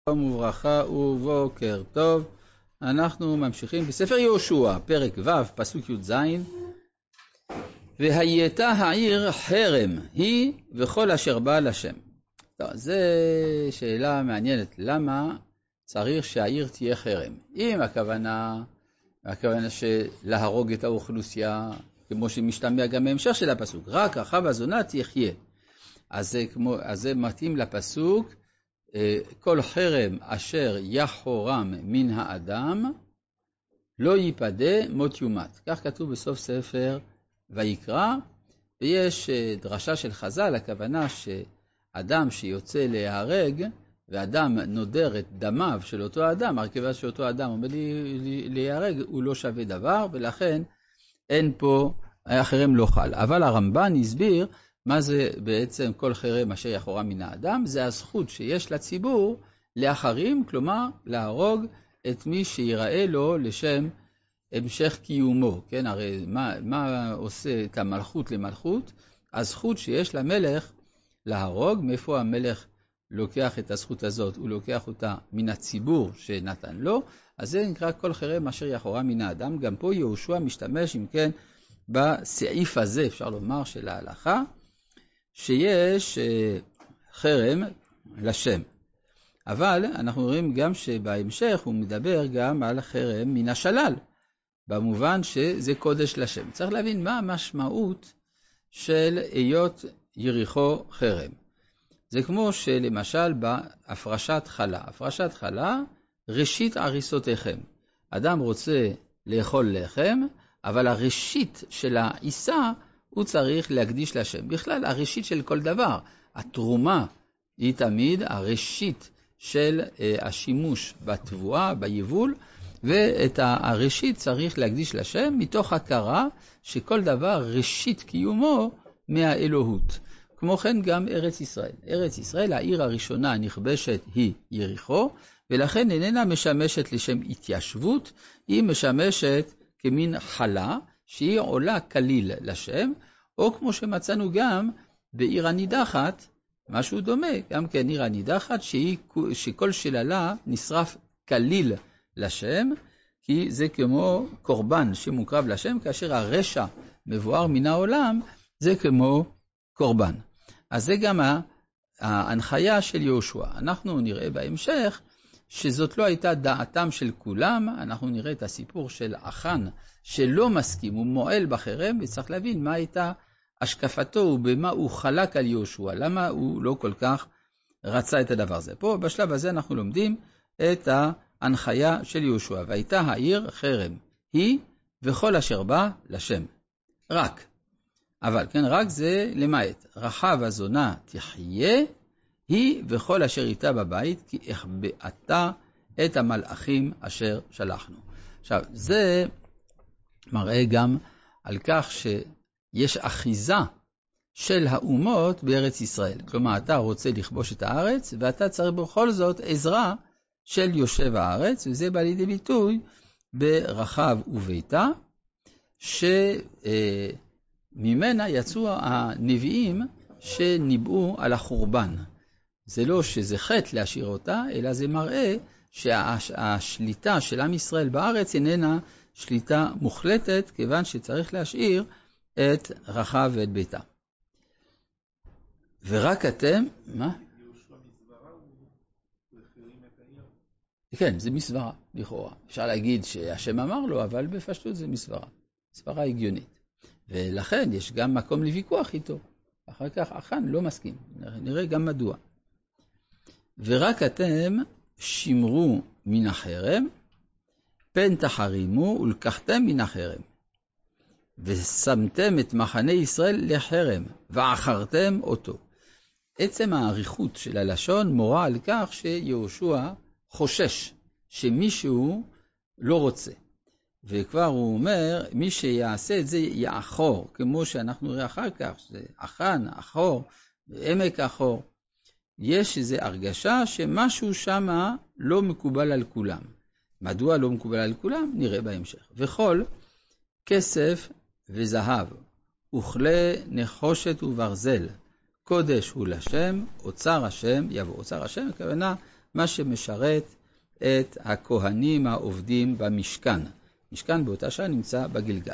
שלום וברכה ובוקר טוב. אנחנו ממשיכים בספר יהושע, פרק ו', פסוק י"ז. והייתה העיר חרם, היא וכל אשר בא לשם. זו שאלה מעניינת, למה צריך שהעיר תהיה חרם? אם הכוונה שלהרוג את האוכלוסייה, כמו שמשתמע גם בהמשך של הפסוק, רק רחב הזונה תחיה. אז זה מתאים לפסוק, כל חרם אשר יחורם מן האדם לא ייפדה מות יומת. כך כתוב בסוף ספר ויקרא. ויש דרשה של חז"ל, הכוונה שאדם שיוצא להיהרג ואדם נודר את דמיו של אותו אדם, הרכבה של אותו אדם עומד להיהרג, הוא לא שווה דבר, ולכן אין פה, החרם לא חל. אבל הרמב"ן הסביר מה זה בעצם כל חרם אשר יחורם מן האדם. זה הזכות שיש לציבור להחרים, כלומר להרוג את מי שיראה לו לשם המשך קיומו. כן, הרי מה עושה את המלכות למלכות? הזכות שיש למלך להרוג. מאיפה המלך לוקח את הזכות הזאת? הוא לוקח אותה מן הציבור שנתן לו. אז זה נקרא כל חרם אשר יחורם מן האדם. גם פה יהושע משתמש, אם כן, בסעיף הזה, אפשר לומר, של ההלכה, שיש חרם לשם. אבל אנחנו רואים גם שבהמשך הוא מדבר גם על חרם מן השלל, במובן שזה קודש לשם. צריך להבין מה המשמעות של היות יריחו חרם. זה כמו שלמשל בהפרשת חלה. הפרשת חלה, ראשית עריסותיכם. אדם רוצה לאכול לחם, אבל הראשית של העיסה הוא צריך להקדיש לשם. בכלל, הראשית של כל דבר, התרומה היא תמיד הראשית של השימוש בתבואה, ביבול, ואת הראשית צריך להקדיש לשם, מתוך הכרה שכל דבר ראשית קיומו מהאלוהות. כמו כן גם ארץ ישראל. ארץ ישראל, העיר הראשונה הנכבשת היא יריחו, ולכן איננה משמשת לשם התיישבות, היא משמשת כמין חלה, שהיא עולה כליל לשם, או כמו שמצאנו גם בעיר הנידחת, משהו דומה, גם כן עיר הנידחת, שכל שללה נשרף כליל לשם, כי זה כמו קורבן שמוקרב לשם, כאשר הרשע מבואר מן העולם, זה כמו קורבן. אז זה גם ההנחיה של יהושע. אנחנו נראה בהמשך שזאת לא הייתה דעתם של כולם. אנחנו נראה את הסיפור של אחן שלא מסכים, הוא מועל בחרם, וצריך להבין מה הייתה השקפתו ובמה הוא חלק על יהושע, למה הוא לא כל כך רצה את הדבר הזה. פה בשלב הזה אנחנו לומדים את ההנחיה של יהושע. והייתה העיר חרם, היא וכל אשר בא לשם. רק. אבל כן, רק זה למעט. רחב הזונה תחיה, היא וכל אשר איתה בבית, כי החבאתה את המלאכים אשר שלחנו. עכשיו, זה מראה גם על כך שיש אחיזה של האומות בארץ ישראל. כלומר, אתה רוצה לכבוש את הארץ, ואתה צריך בכל זאת עזרה של יושב הארץ, וזה בא לידי ביטוי ברחב וביתה, שממנה יצאו הנביאים שניבאו על החורבן. זה לא שזה חטא להשאיר אותה, אלא זה מראה שהשליטה של עם ישראל בארץ איננה שליטה מוחלטת, כיוון שצריך להשאיר את רחב ואת ביתה. ורק אתם, מה? כן, זה מסברה, לכאורה. אפשר להגיד שהשם אמר לו, אבל בפשטות זה מסברה. מסברה הגיונית. ולכן יש גם מקום לוויכוח איתו. אחר כך אחן לא מסכים. נראה גם מדוע. ורק אתם שמרו מן החרם, פן תחרימו ולקחתם מן החרם. ושמתם את מחנה ישראל לחרם, ועכרתם אותו. עצם העריכות של הלשון מורה על כך שיהושע חושש שמישהו לא רוצה. וכבר הוא אומר, מי שיעשה את זה יאחור, כמו שאנחנו נראה אחר כך, זה אחן, אחור, עמק אחור. יש איזו הרגשה שמשהו שמה לא מקובל על כולם. מדוע לא מקובל על כולם? נראה בהמשך. וכל כסף וזהב, וכלי נחושת וברזל, קודש הוא לשם, אוצר השם יבוא. אוצר השם הכוונה מה שמשרת את הכהנים העובדים במשכן. משכן באותה שעה נמצא בגלגל.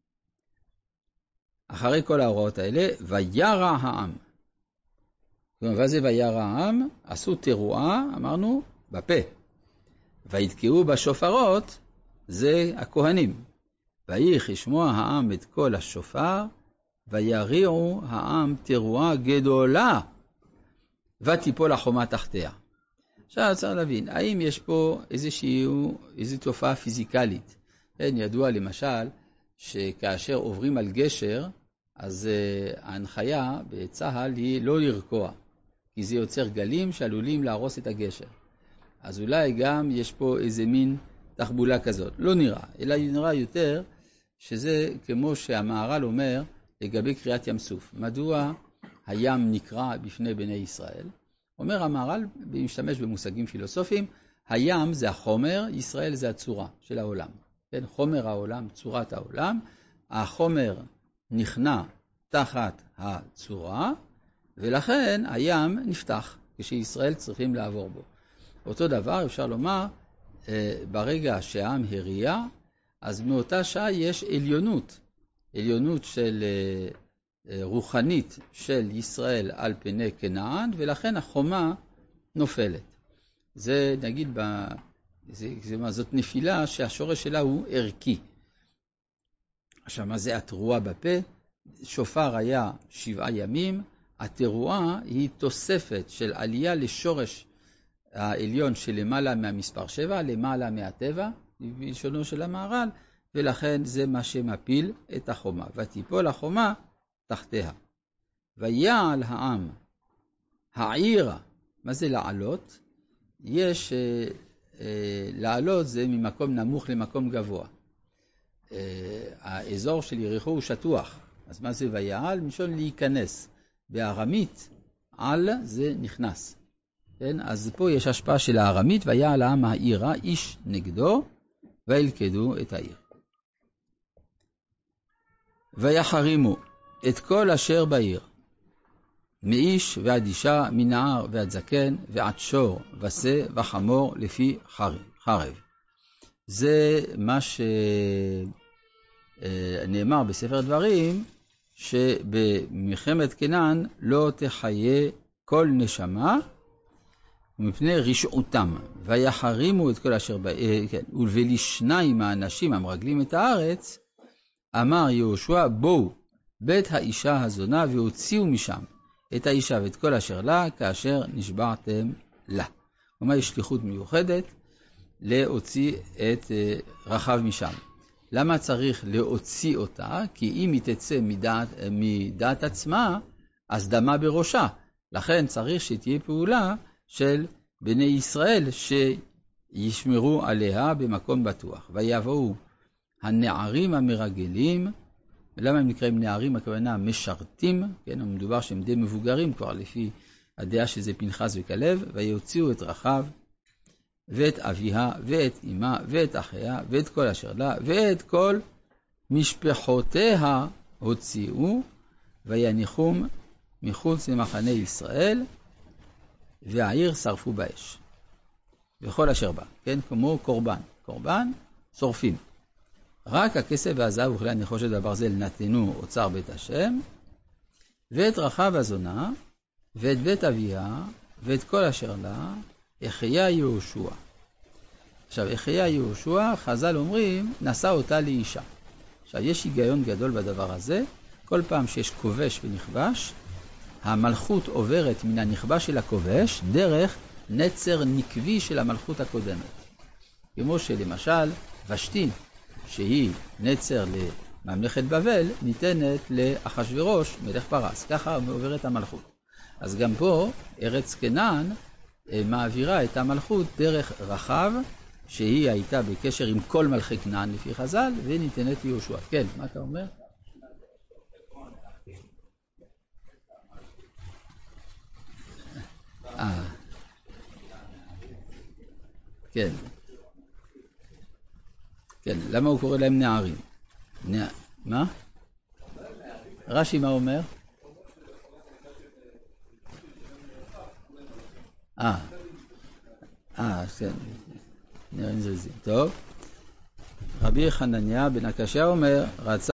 אחרי כל ההוראות האלה, וירע העם. מה זה וירע העם? עשו תרועה, אמרנו, בפה. ויתקעו בשופרות, זה הכהנים. ויך ישמוע העם את כל השופר, ויריעו העם תרועה גדולה, ותיפול החומה תחתיה. עכשיו צריך להבין, האם יש פה איזו תופעה פיזיקלית? ידוע למשל, שכאשר עוברים על גשר, אז ההנחיה בצהל היא לא לרקוע, כי זה יוצר גלים שעלולים להרוס את הגשר. אז אולי גם יש פה איזה מין תחבולה כזאת. לא נראה, אלא נראה יותר שזה כמו שהמהר"ל אומר לגבי קריאת ים סוף. מדוע הים נקרא בפני בני ישראל? אומר המהר"ל, משתמש במושגים פילוסופיים, הים זה החומר, ישראל זה הצורה של העולם. כן, חומר העולם, צורת העולם. החומר נכנע תחת הצורה, ולכן הים נפתח, כשישראל צריכים לעבור בו. אותו דבר אפשר לומר, ברגע שהעם הריע, אז מאותה שעה יש עליונות של רוחנית של ישראל על פני כנען, ולכן החומה נופלת. זה נגיד, זאת נפילה שהשורש שלה הוא ערכי. עכשיו, מה זה התרועה בפה? שופר היה 7 ימים, התרועה היא תוספת של עלייה לשורש העליון שלמעלה מהמספר 7, למעלה מהטבע, בלשונו של המהר"ל, ולכן זה מה שמפיל את החומה. ותיפול החומה תחתיה. ויעל העם, העירה, מה זה לעלות? יש, לעלות זה ממקום נמוך למקום גבוה. האזור של יריחו הוא שטוח, אז מה זה ויעל? משון להיכנס. בארמית, על זה נכנס. כן? אז פה יש השפעה של הארמית, ויעל העם העירה, איש נגדו, וילכדו את העיר. ויחרימו את כל אשר בעיר, מאיש ועד אישה, מנער ועד זקן, ועד שור, ושה וחמור לפי חרב. זה מה שנאמר בספר דברים, שבמלחמת כנען לא תחיה כל נשמה, ומפני רשעותם. ויחרימו את כל אשר בעיר, כן, ולשניים האנשים המרגלים את הארץ, אמר יהושע, בואו בית האישה הזונה והוציאו משם את האישה ואת כל אשר לה, כאשר נשבעתם לה. כלומר, יש שליחות מיוחדת להוציא את רחב משם. למה צריך להוציא אותה? כי אם היא תצא מדעת עצמה, אז דמה בראשה. לכן צריך שתהיה פעולה של בני ישראל שישמרו עליה במקום בטוח. ויבואו הנערים המרגלים, למה הם נקראים נערים? הכוונה משרתים, כן, מדובר שהם די מבוגרים כבר לפי הדעה שזה פנחס וכלב, ויוציאו את רחב ואת אביה ואת אמה ואת אחיה ואת כל אשר לה ואת כל משפחותיה הוציאו, ויניחום מחוץ למחנה ישראל, והעיר שרפו באש. וכל אשר בה, כן, כמו קורבן שורפים. רק הכסף והזהב וכלי הנחושת והברזל נתנו אוצר בית השם, ואת רחב הזונה, ואת בית אביה, ואת כל אשר לה, החיה יהושע. עכשיו, החיה יהושע, חז"ל אומרים, נשא אותה לאישה. עכשיו, יש היגיון גדול בדבר הזה. כל פעם שיש כובש ונכבש, המלכות עוברת מן הנכבש של הכובש דרך נצר נקבי של המלכות הקודמת. כמו שלמשל, ושתי, שהיא נצר לממלכת בבל, ניתנת לאחשוורוש, מלך פרס. ככה עוברת המלכות. אז גם פה, ארץ כנען מעבירה את המלכות דרך רחב, שהיא הייתה בקשר עם כל מלכי כנען לפי חז"ל, וניתנת ליהושע. כן, מה אתה אומר? כן. כן, למה הוא קורא להם נערים? מה? רש"י מה אומר? כן. נראה זריזים. טוב. רבי חנניה בן הקשיא אומר, רצה